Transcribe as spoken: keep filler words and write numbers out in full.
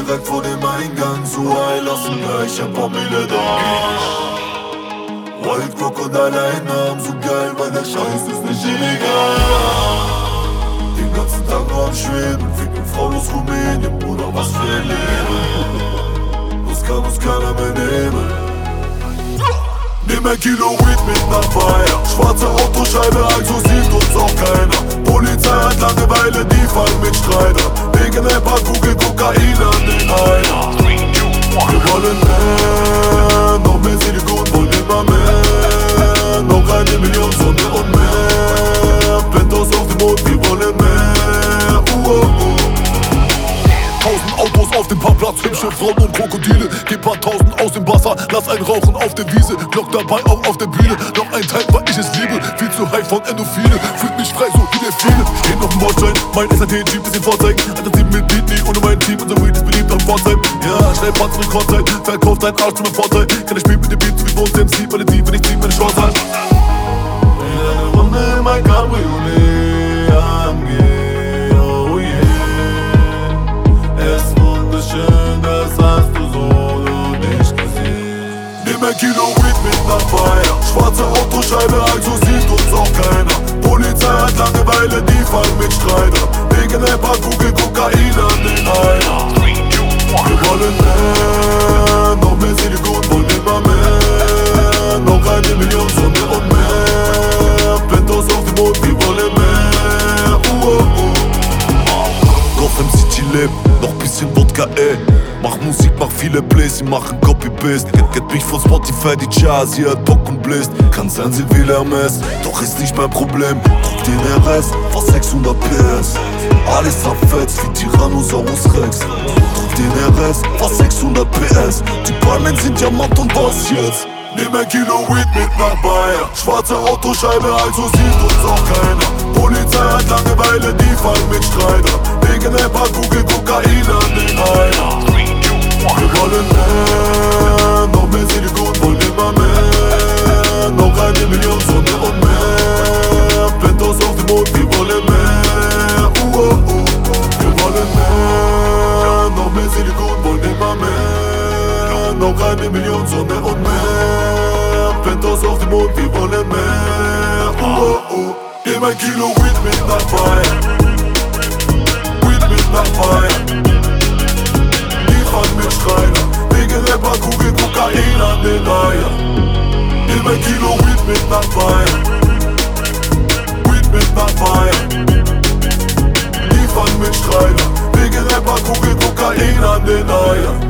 direkt vor dem Eingang. So, ey, lassen gleich ein paar Mille da. White Crocodile Einnahmen, so geil, weil der Scheiß ist nicht illegal. Den ganzen Tag nur am Schweben, ficken Frauen aus Rumänien, Bruder, was für ein Leben. Das kann uns keiner mehr nehmen. Nimm ein Kilo Weed mit nach Bayern. Schwarze Autoscheibe, also sieht uns auch keiner. Polizei hat Langeweile, die fallen mit Streitern. Wegen ein paar Kugel Kokain an den Eiern. Wir wollen mehr, noch mehr Silikon, wollen immer mehr. Noch eine Million Sonne und mehr. Penthouse auf dem Mond, wir wollen mehr. uh, uh, uh. Tausend Autos auf dem Parkplatz, hübsche Frauen und Krokodile. Geh paar tausend aus dem Wasser, lass ein Rauchen auf der Wiese. Glock dabei auch auf der Bühne, noch ein Teil, weil ich es liebe. Viel zu high von Endorphine, fühlt mich frei, so wie der viele. Stehen auf dem Bordstein, mein S A T-Jeep, bisschen vorzeigen. Alter Team mit Beat, nie ohne mein Team, unser Weed ist beliebt am Pforzheim. Ja, schnell Panzer mit Rekordzeit, verkauft deinen Arsch zu meinem Vorteil. Kann ich spielen mit dem Beat, so wie Bones M C, weil die Tiefe nicht ziehen, meine Chance hat. Eine Runde in mein Cabriolet, AMG, oh yeah. Es ist wunderschön, das hast du so noch nicht gesehen. Nimm ein Kilo Weed mit nach Bayern. Schwarze Autoscheibe, also sieht uns auch keiner. Polizei hat Langeweile, die fallen mit Streitern. Wegen ein paar Kugel Kokain an den Eiern. Wir wollen mehr, noch mehr Silikon, wollen immer mehr. Noch eine Million Sonne und mehr. Penthouse auf dem Mond, wir wollen mehr. uh, uh, uh. Gotham City lebt, noch bisschen Wodka, ey. Mach Musik, mach viele Plays, sie machen Copy-Paste. Get, get mich von Spotify, die Charts, sie hat Bock und bläst. Kann sein, sie will Hermes, doch ist nicht mein Problem. Druck den R S, fast sechshundert P S. Alles zerfetzt wie Tyrannosaurus Rex. Druck den R S, fast sechshundert P S. Die Palmen sind Diamant und was jetzt? Nimm ein Kilo Weed mit nach Bayern. Schwarze Autoscheibe, also sieht uns auch keiner. Polizei hat Langeweile, die fallen mit Streitern. Wegen ein paar Kugel Kokain an den Eiern. Wir wollen mehr, noch mehr Silikon, wollen immer mehr. Noch eine Million Sonne und mehr. Penthouse auf dem Mond, wir wollen mehr. uh, uh, uh. Wir wollen mehr, noch mehr Silikon, wollen immer mehr. Noch eine Million Sonne und mehr. Penthouse auf dem Mond, wir wollen mehr. uh, uh, uh. Nimm ein Kilo Weed mit nach Bayern. Weed mit nach Bayern. Mit Streiter, wegen ein paar Kugel Kokain an den Eiern. Nimm ein Kilo Weed mit nach Bayern. Weed mit nach Bayern. Die fangen mit Streiter, wegen ein paar Kugel Kokain an den Eiern.